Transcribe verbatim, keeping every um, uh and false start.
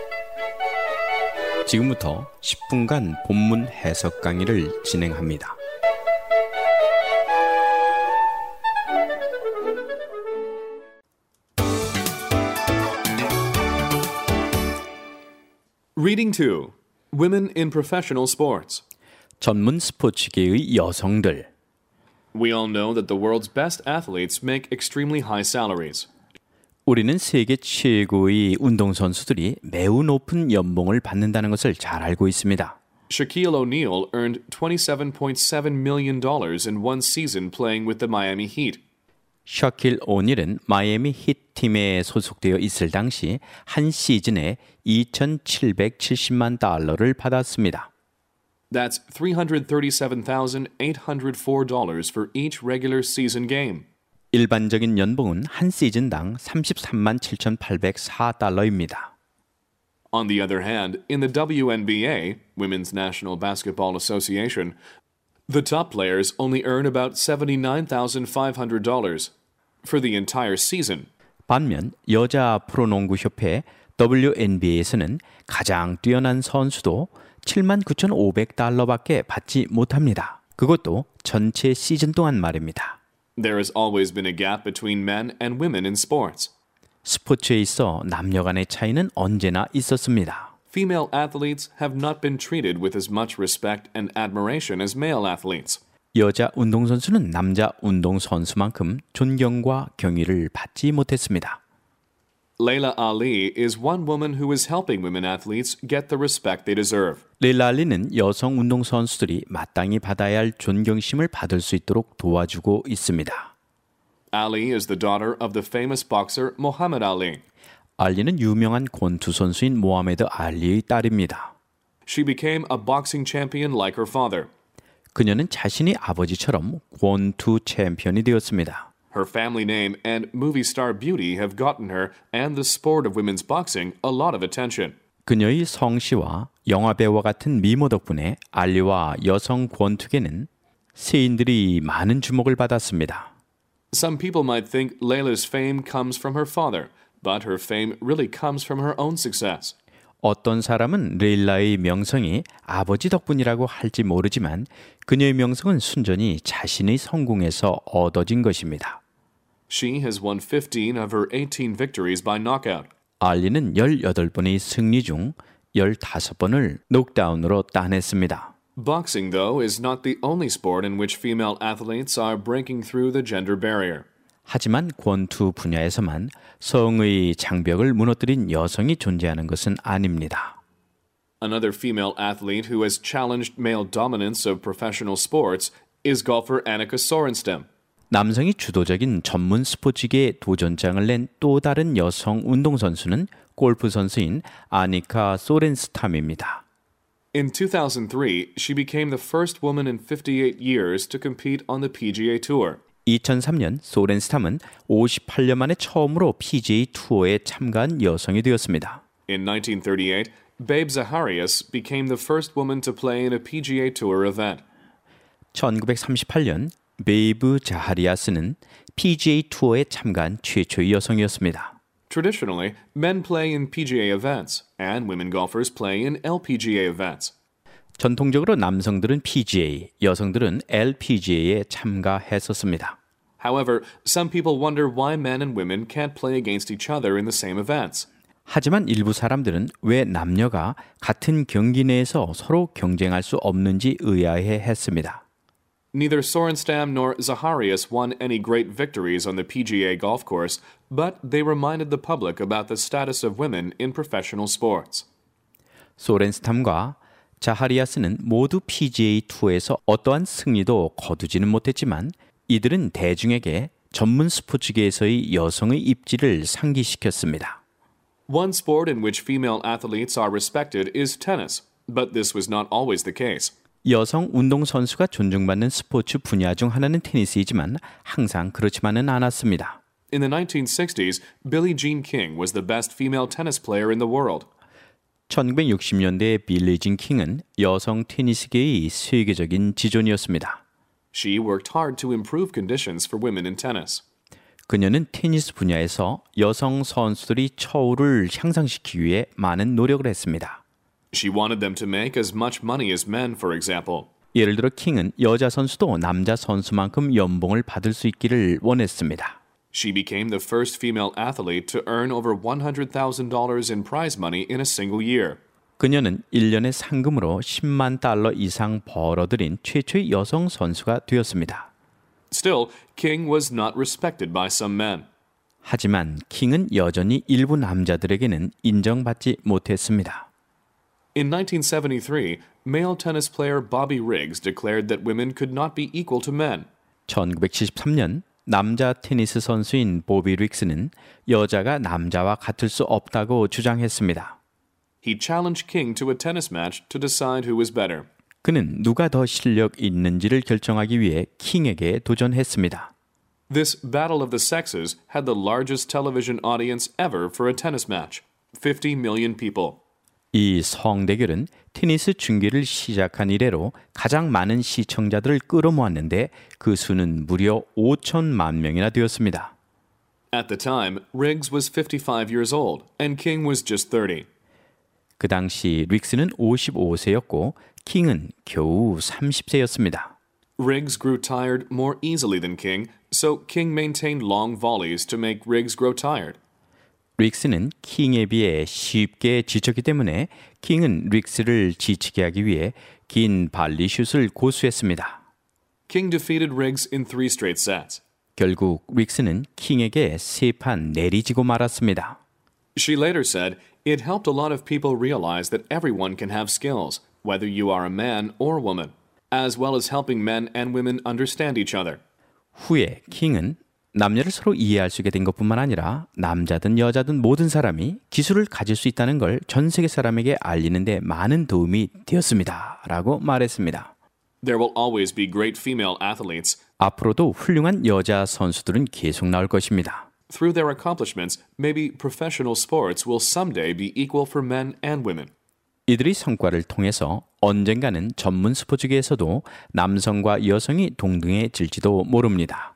지금부터 십 분간 본문 해석 강의를 진행합니다. Reading two. Women in Professional Sports. 전문 스포츠계의 여성들. We all know that the world's best athletes make extremely high salaries. 우리는 세계 최고의 운동선수들이 매우 높은 연봉을 받는다는 것을 잘 알고 있습니다. Shaquille O'Neal earned twenty-seven point seven million dollars in one season playing with the Miami Heat. 샤킬 오닐은 마이애미 히트팀에 소속되어 있을 당시 한 시즌에 이천칠백칠십만 달러를 받았습니다. That's three hundred thirty-seven thousand eight hundred four dollars for each regular season game. 일반적인 연봉은 한 시즌당 삼십삼만 칠천팔백사 달러입니다. On the other hand, in the W N B A, Women's National Basketball Association, the top players only earn about seventy-nine thousand five hundred dollars for the entire season. 반면 여자 프로농구 협회 더블유 엔 비 에이에서는 가장 뛰어난 선수도 칠만 구천오백 달러밖에 받지 못합니다. 그것도 전체 시즌 동안 말입니다. There has always been a gap between men and women in sports. 스포츠에 있어 남녀 간의 차이는 언제나 있었습니다. Female athletes have not been treated with as much respect and admiration as male athletes. 여자 운동선수는 남자 운동선수만큼 존경과 경의를 받지 못했습니다. Layla Ali is one woman who is helping women athletes get the respect they deserve. 레일라 알리는 여성 운동선수들이 마땅히 받아야 할 존경심을 받을 수 있도록 도와주고 있습니다. Ali is the daughter of the famous boxer Muhammad Ali. 알리는 유명한 권투 선수인 모하메드 알리의 딸입니다. She became a boxing champion like her father. 그녀는 자신의 아버지처럼 권투 챔피언이 되었습니다. Her family name and movie star beauty have gotten her and the sport of women's boxing a lot of attention. 그녀의 성씨와 영화배우와 같은 미모 덕분에 알리와 여성 권투계는 세인들이 많은 주목을 받았습니다. Some people might think Layla's fame comes from her father, but her fame really comes from her own success. 어떤 사람은 레일라의 명성이 아버지 덕분이라고 할지 모르지만 그녀의 명성은 순전히 자신의 성공에서 얻어진 것입니다. She has won fifteen of her eighteen victories by knockout. 알리는 열여덟 번의 승리 중 열다섯 번을 녹다운으로 따냈습니다. Boxing, though, is not the only sport in which female athletes are breaking through the gender barrier. 하지만 권투 분야에서만 성의 장벽을 무너뜨린 여성이 존재하는 것은 아닙니다. Another female athlete who has challenged male dominance of professional sports is golfer Annika Sorenstam. 남성이 주도적인 전문 스포츠계에 도전장을 낸 또 다른 여성 운동선수는 골프 선수인 아니카 소렌스탐입니다. In two thousand three, she became the first woman in fifty-eight years to compete on the P G A Tour. 이천삼 년 소렌스탐은 오십팔 년 만에 처음으로 피지에이 투어에 참가한 여성이 되었습니다. In nineteen thirty-eight, Babe Zaharias became the first woman to play in a P G A Tour event. 천구백삼십팔 년 베이브 자하리아스는 피지에이 투어에 참가한 최초의 여성이었습니다. Traditionally, men play in P G A events, and women golfers play in L P G A events. 전통적으로 남성들은 피지에이, 여성들은 엘피지에이에 참가했었습니다. However, some people wonder why men and women can't play against each other in the same events. 하지만 일부 사람들은 왜 남녀가 같은 경기 내에서 서로 경쟁할 수 없는지 의아해 했습니다. Neither Sorenstam nor Zaharias won any great victories on the P G A golf course, but they reminded the public about the status of women in professional sports. 소렌스탐과 자하리아스는 모두 피지에이 투어에서 어떠한 승리도 거두지는 못했지만 이들은 대중에게 전문 스포츠계에서의 여성의 입지를 상기시켰습니다. One sport in which female athletes are respected is tennis, but this was not always the case. 여성 운동선수가 존중받는 스포츠 분야 중 하나는 테니스이지만 항상 그렇지만은 않았습니다. In the nineteen sixties, Billie Jean King was the best female tennis player in the world. 천구백육십 년대 빌리 진 킹은 여성 테니스계의 세계적인 지존이었습니다. She worked hard to improve conditions for women in tennis. 그녀는 테니스 분야에서 여성 선수들이 처우를 향상시키기 위해 많은 노력을 했습니다. She wanted them to make as much money as men, for example. 예를 들어 킹은 여자 선수도 남자 선수만큼 연봉을 받을 수 있기를 원했습니다. She became the first female athlete to earn over one hundred thousand dollars in prize money in a single year. 그녀는 일 년에 상금으로 십만 달러 이상 벌어들인 최초의 여성 선수가 되었습니다. Still, King was not respected by some men. 하지만 킹은 여전히 일부 남자들에게는 인정받지 못했습니다. In nineteen seventy-three, male tennis player Bobby Riggs declared that women could not be equal to men. 천구백칠십삼 년 남자 테니스 선수인 보비 릭스는 여자가 남자와 같을 수 없다고 주장했습니다. He challenged King to a tennis match to decide who was better. 그는 누가 더 실력 있는지를 결정하기 위해 킹에게 도전했습니다. This battle of the sexes had the largest television audience ever for a tennis match, fifty million people. 이 성대결은 테니스 중계를 시작한 이래로 가장 많은 시청자들을 끌어모았는데 그 수는 무려 오천만 명이나 되었습니다. At the time, Riggs was fifty-five years old and King was just thirty. 그 당시 릭스는 오십오 세였고 킹은 겨우 삼십 세였습니다. Riggs grew tired more easily than King, so King maintained long volleys to make Riggs grow tired. 릭스는 킹에 비해 쉽게 지쳤기 때문에 킹은 릭스를 지치게 하기 위해 긴 발리슛을 고수했습니다. King defeated Riggs in three straight sets. 결국 릭스는 킹에게 세 판 내리지고 말았습니다. She later said, "It helped a lot of people realize that everyone can have skills, whether you are a man or woman, as well as helping men and women understand each other." 후에 킹은 남녀를 서로 이해할 수 있게 된 것뿐만 아니라 남자든 여자든 모든 사람이 기술을 가질 수 있다는 걸 전 세계 사람에게 알리는 데 많은 도움이 되었습니다. 라고 말했습니다. There will always be great female athletes. 앞으로도 훌륭한 여자 선수들은 계속 나올 것입니다. Through their accomplishments, maybe professional sports will someday be equal for men and women. 이들의 성과를 통해서 언젠가는 전문 스포츠계에서도 남성과 여성이 동등해질지도 모릅니다.